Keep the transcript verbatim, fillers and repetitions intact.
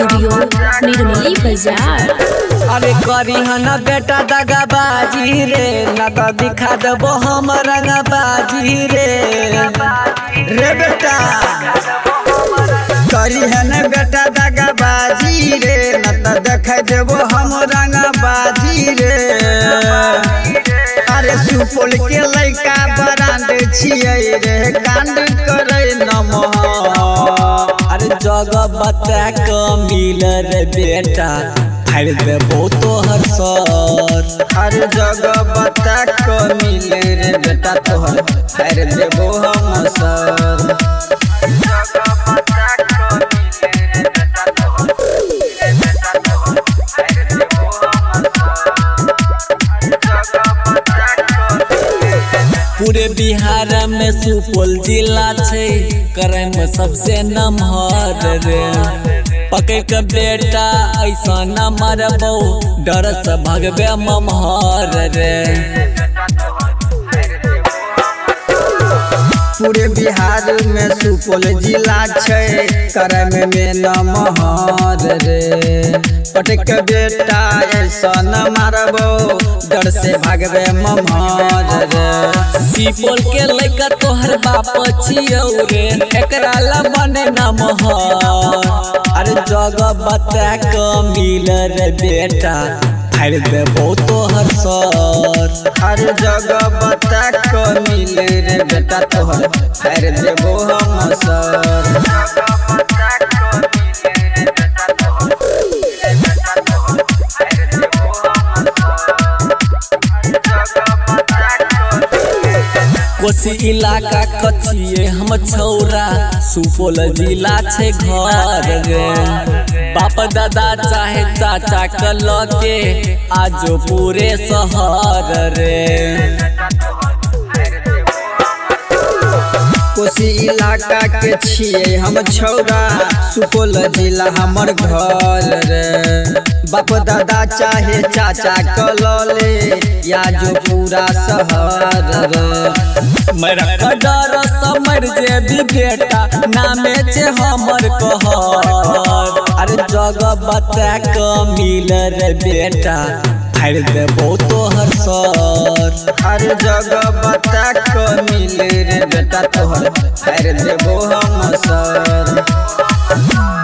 Studio Nirmali बाजार। अरे करी हन बेटा दगाबाजी रे, न तो दिखा देबो हम रंगबाजी रे रे बेटा। करी हन बेटा दगाबाजी रे, न तो दिखा देबो हम रंगबाजी रे। अरे सुपौल के लइका बरांड छियै रे, कांड करे नमः। अरे जगह बता के मिल रे बेटा, फाड़ देबो तोहर सर। अरे जगह बता के मिल रे बेटा, तोहर फाड़ देबो हम सर। पूरे बिहार में सुपौल जिला छै, करे में सबसे नमहर रे। पकड़ के बेटा ऐसा न मरबो, डर से भगबे ममहर रे। पूरे बिहार में सुपौल जिला छै, करे में में नमहर रे। पटक के बेटा ऐसा न मारबो, डर से भागबे ममहर रे। सुपौल के लइका तोहर बाप छियौ रे, एकरा ला बने नमहर। अरे जगह बता के मिल रे बेटा, फाड़ देबो तोहर सर। अरे जगह बता के मिल रे बेटा, तोहर फाड़ देबो हम सर। कोसी इलाका कछिए हम छौरा, सुपौल जिला छै घर रे। बाप दादा चाहे चाचा के लके, आजो पूरे शहर रे। कोसी इलाका के छिए हम छौरा, सुपौल जिला हमर घर रे। बाप दादा चाहे चाचा कलले, या जो पूरा शहर रे। मेरा डर समर जे भी बेटा, नामे छे हमर कहर। अरे जगह बता के मिल रे बेटा, फाड़ देबो तोहर सर। अरे जगह बता के मिल रे बेटा, तोहर फाड़ देबो हम सर।